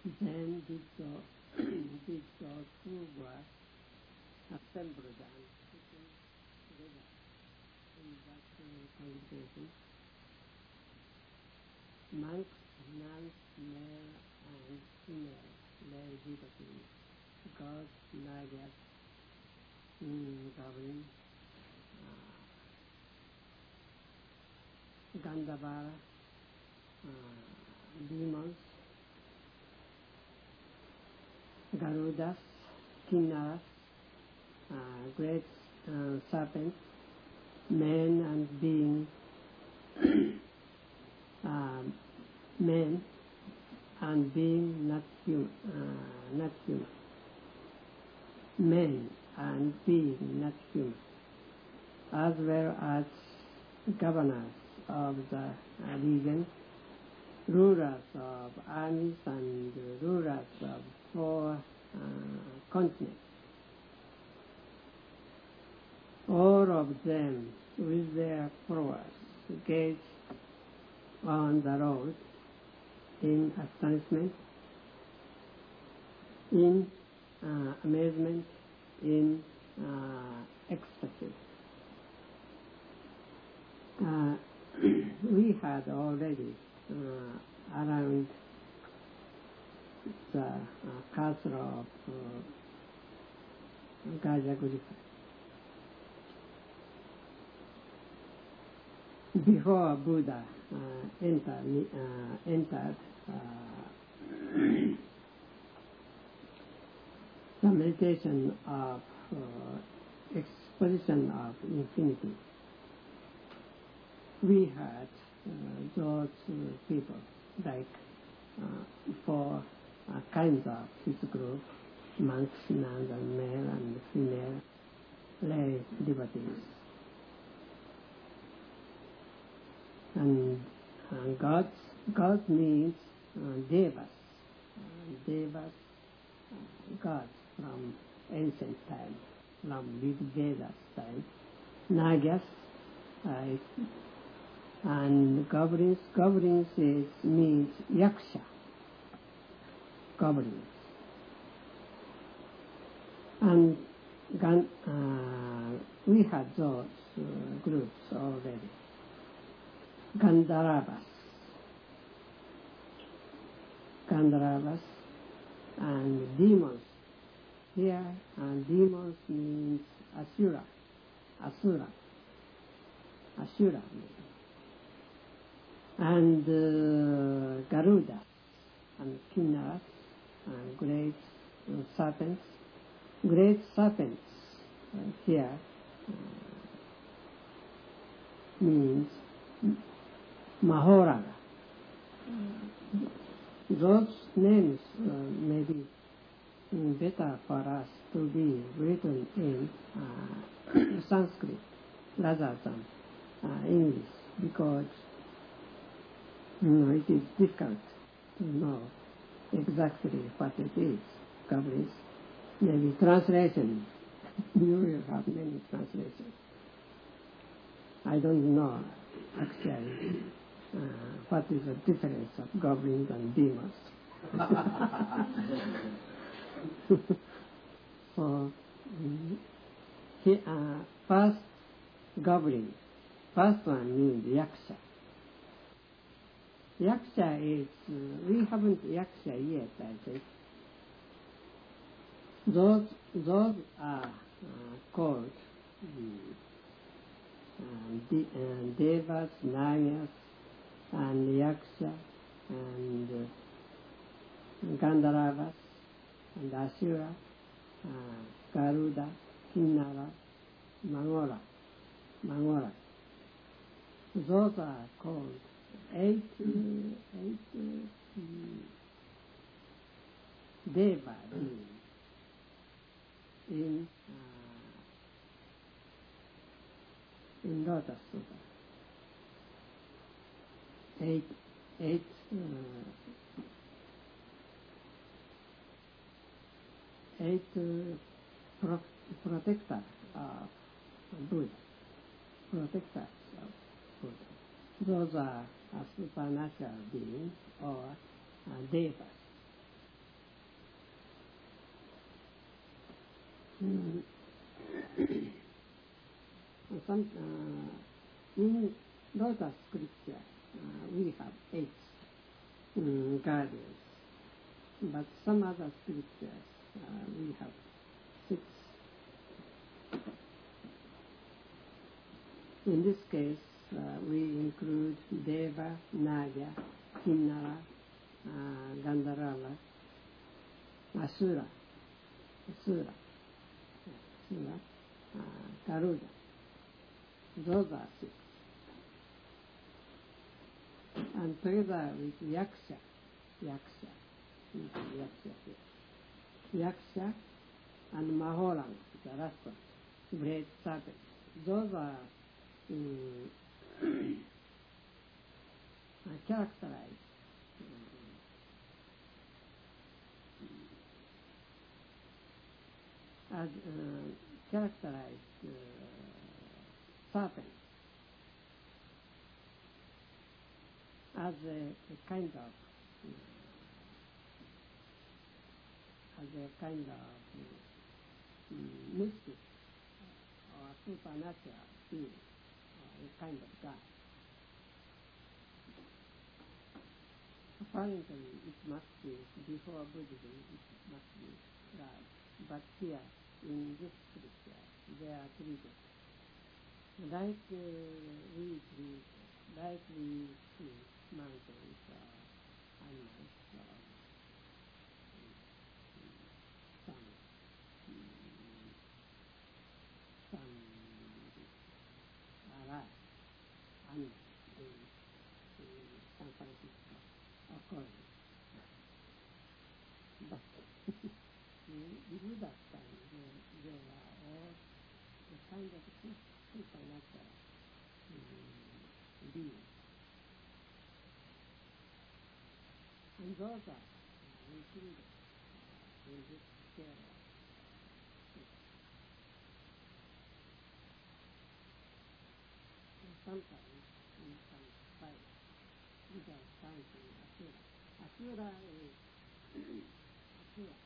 Then did those who were assembled and sitting together in that congregation, monks, nuns, male and female, lay devotees, gods, nagas, goblins, Gandhavara, demons, Garudas, Kinnaras, great serpents, men and beings, men and being not human, men and being not human, as well as governors of the region, rulers of armies and rulers of 4 continents. All of them with their followers gazed on the Lord in astonishment, in amazement, in ecstasy. We had already around the castle of Gajagriha. Before Buddha entered the meditation of exposition of infinity, we had those people, like 4 kinds of his group, monks, nuns, and male and female lay devotees. And God means devas. Devas, gods from ancient time, from Vedas time. Nagas, and goblins. Goblins means yaksha. Goblins. And we had those groups already. Gandharvas and demons. Here, demons means asura. And Garuda and Kinnaras and great serpents. Great serpents here means Mahoraga. Those names may be better for us to be written in Sanskrit rather than English, because it is difficult to know exactly what it is. Goblins, maybe translation. You will have many translations. I don't know actually what is the difference of goblins and demons. So, first goblin, first one means yaksha. Yaksha is, we haven't yaksha yet, I think. Those are called devas, nagas, and yaksha, and Gandharvas, and asura, Garuda, Kinnara, Mangora. Those are called 8 deva beings in Lotus Sutra. 8 protectors of Buddha. Those are supernatural beings or devas. Mm. Some, in lotus scripture, we have 8 guardians, but some other scriptures we have 6. In this case, we include Deva, Naga, Kinnara, Gandharva, Asura, Garuda. Those are 6. And together with Yaksha, and Mahoran, the last one, great serpent. Those are characterized as serpent as a kind of mystic or supernatural being, or a kind of God. Apparently, it must be, before Buddhism, it must be God. But here, in this scripture, they are treated like we see mountains or animals or some alive animals in San Francisco, of course. But in Buddha's time, they were all a kind of supernatural beings. And those are included in this scale. And sometimes we can fight without counting Asura. Asura is Asura.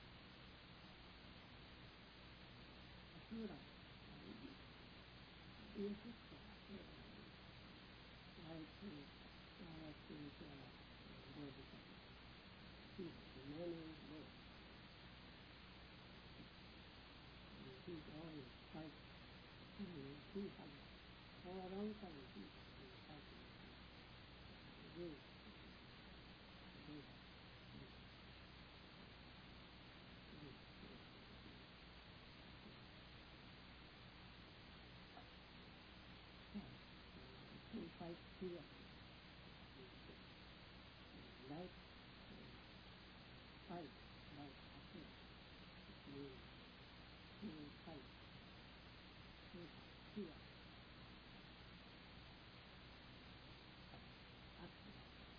Yes, Asura. Like Bodhisattva. He's many ways. He's always fighting. He has, for a long time, he's been fighting against Buddha. He fights fiercely. Like fight, like Asura. He will fight. He has fear. Asura.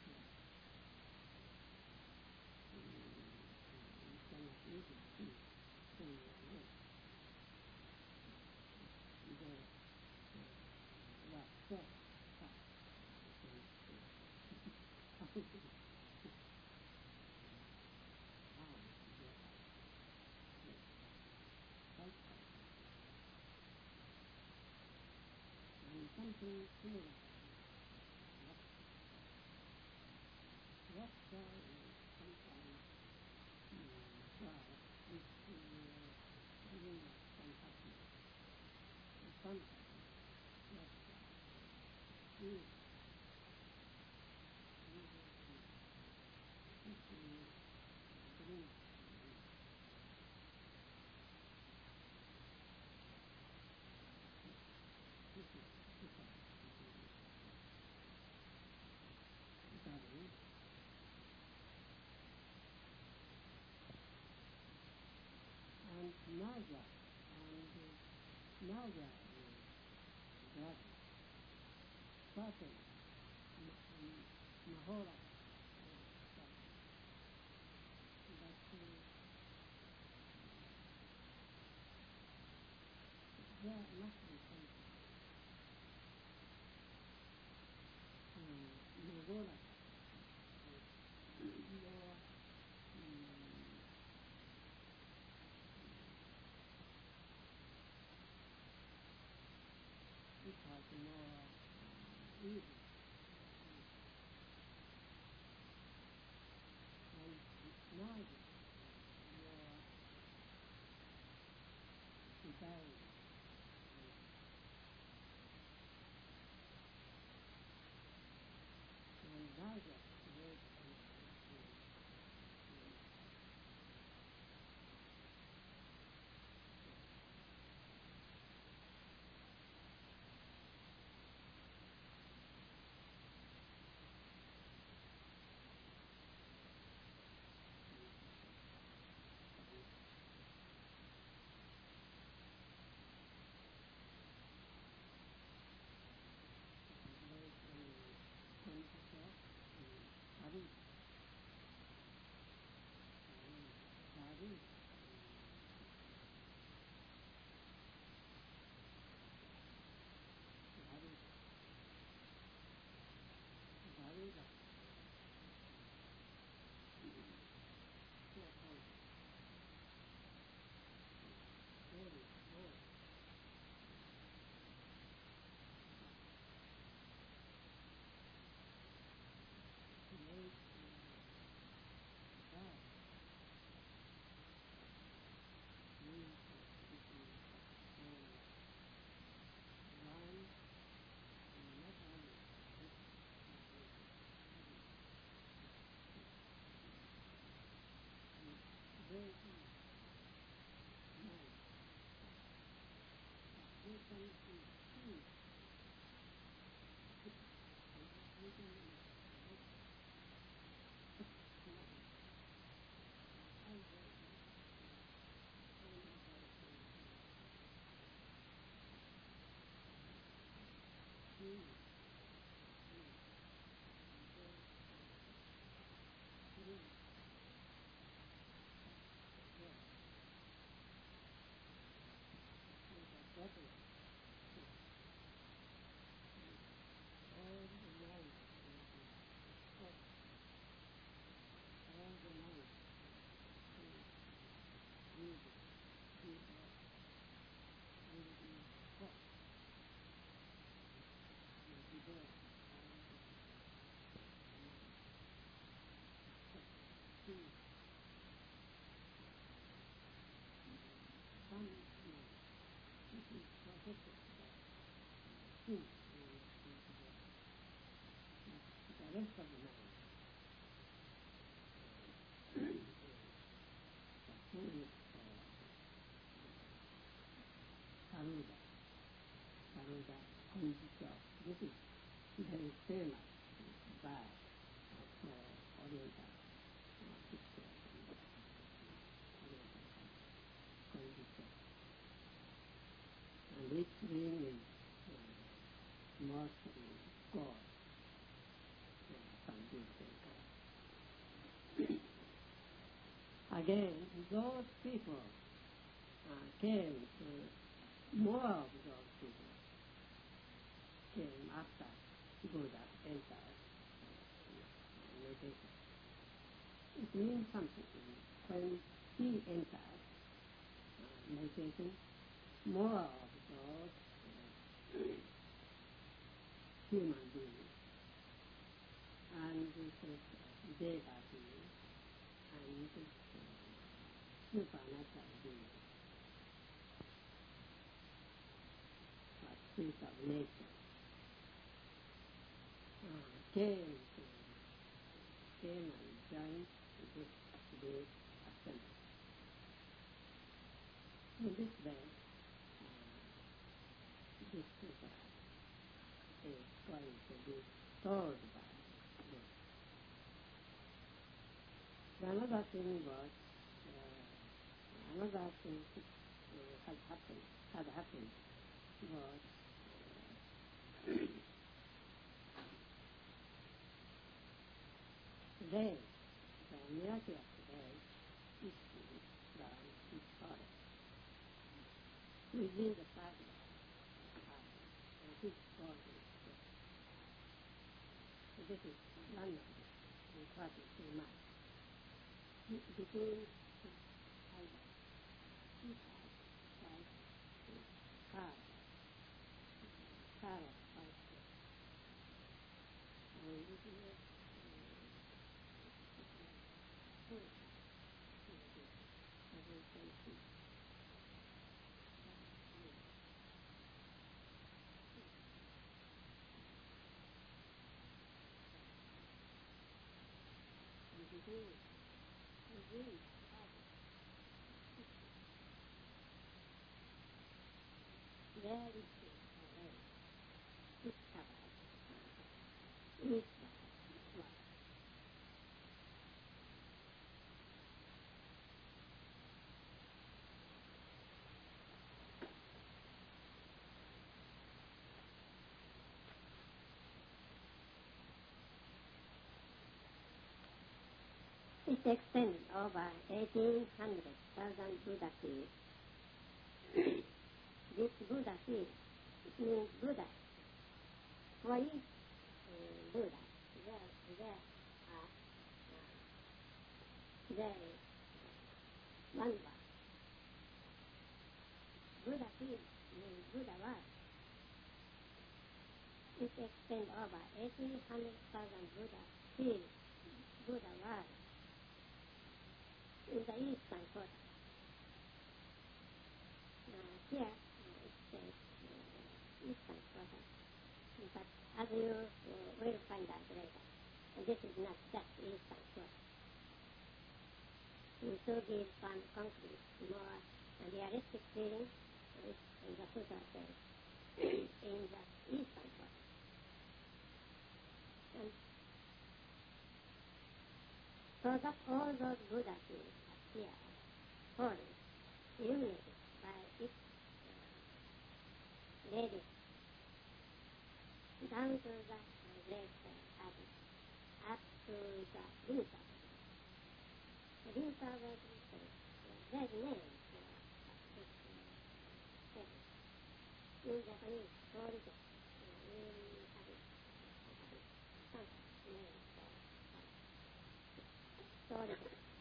You cannot even see from your way. They were so fast. And something similar. Rapture is sometimes which bring us some happiness. And sometimes rapture is bring and nausea is blood, certain mahora, but there must be something. Nagora, more easy. And now your desire and now that work the rest of the mind. Saruda, Saruda, Konjika. This is very famous by Oriental picture. Konjika. And this ring is mostly God. Again, those people came, more of those people came after Buddha entered meditation. It means something. When he entered meditation, more of those human beings and this deva beings and supernatural beings, spirit of nature, came and joined this big assembly. In this way, this super is going to be told by this. Another thing was, another thing had happened was today, the miraculous day issued from this forest within the circle of this golden square. So this is one of the important too much. Between either two sides, cars, It extends over 1800,000 Buddha seeds. This Buddha seed means Buddha. For each Buddha, there is one word. Buddha seed means Buddha word. It extends over 1800,000 Buddha seeds, Buddha word. In the eastern quarter. Here it says eastern quarter, but as you will find out later, this is not just eastern quarter. To give some concrete, more realistic feeling, in the Sutta says in the eastern quarter. And so that all those Buddha seeds appear holy, illuminated by its radiance, down to the great abyss, up to the limit of it. The limit of it is there's a name for this heaven. In Japanese, holy abyss, some name for story.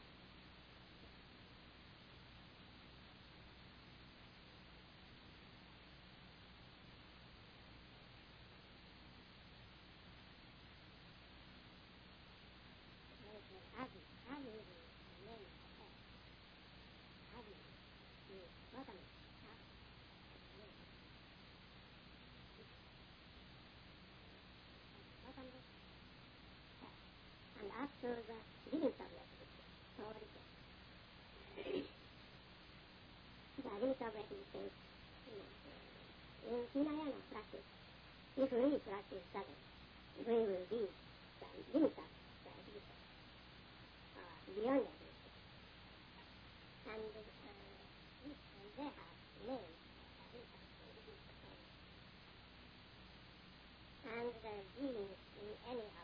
Adi is the name of heaven. Adi is bottom, up, bottom, and after the limit of it, story. The limit of it is in Hinayana practice. If we practice that, we will be the limit of the existence, beyond it. And they have names, and the beings in any of